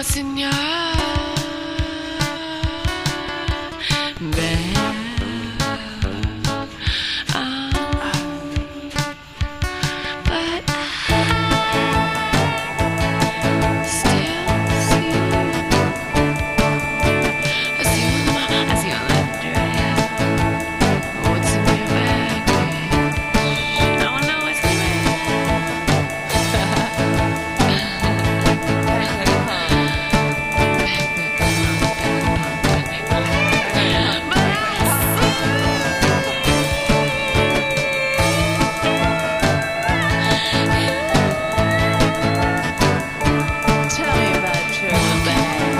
what's in your bag. But I still see you. I see you on that dress. What's in your bag, bitch? I wanna know what's in your Tell me about your bag.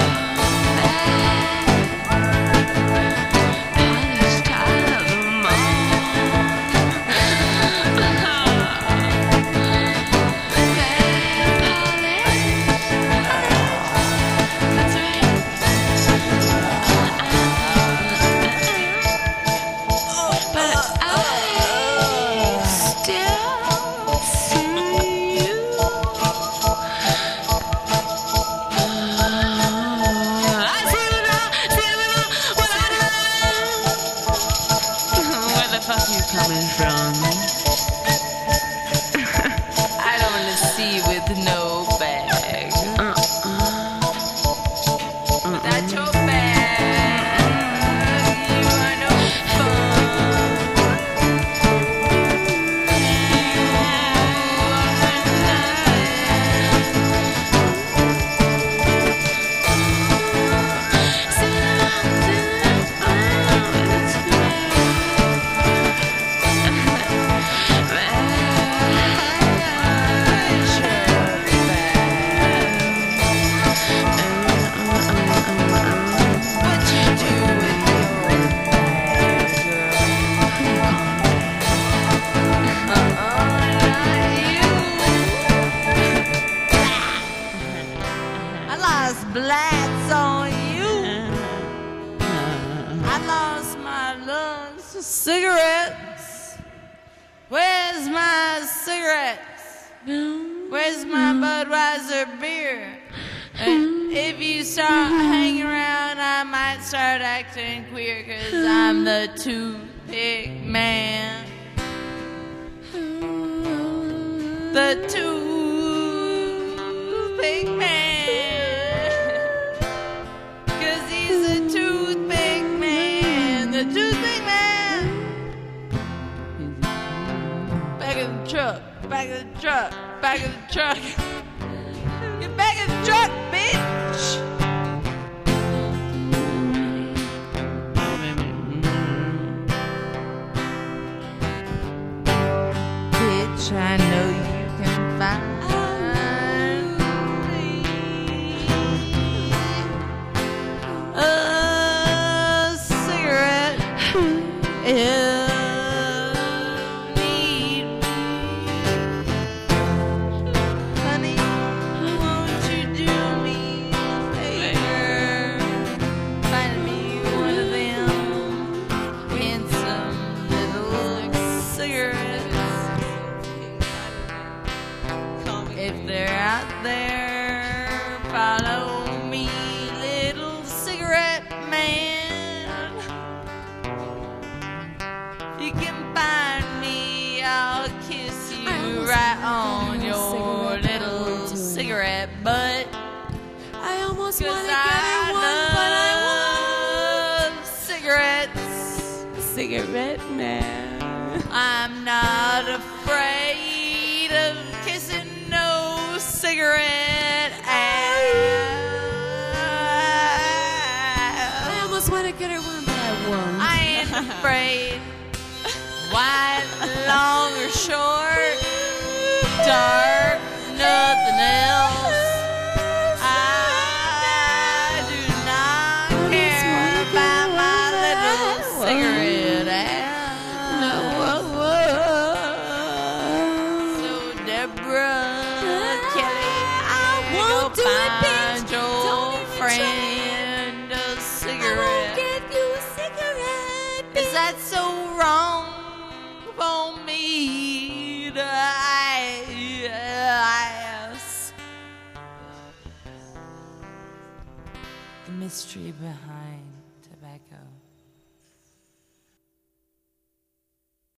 Coming from? I don't want to see you with no bag. Without your bag, you are no fun. Blacks on you. I lost my lungs to cigarettes. Where's my cigarettes? Where's my Budweiser beer? If you start hanging around, I might start acting queer, 'cause I'm the toothpick man. The toothpick man. Back of the truck, back of the truck. Get back in the truck, bitch. Bitch, I know you can find me a cigarette. If they're out there, follow me, little cigarette man. You can find me, I'll kiss you right on your little cigarette butt. I almost want to get I her one, but I love cigarettes. cigarette man. I'm not afraid of kissing no cigarette ass. I almost want to get her one, but I won't. I ain't afraid. White, long or short, dark, nothing else. I do not care about my little cigarette ass. No. So Deborah Kelly, I won't do it, find bitch. your Don't even friend a I won't cigarette. get you a cigarette, Is bitch. that so wrong for me to ask? the mystery behind tobacco.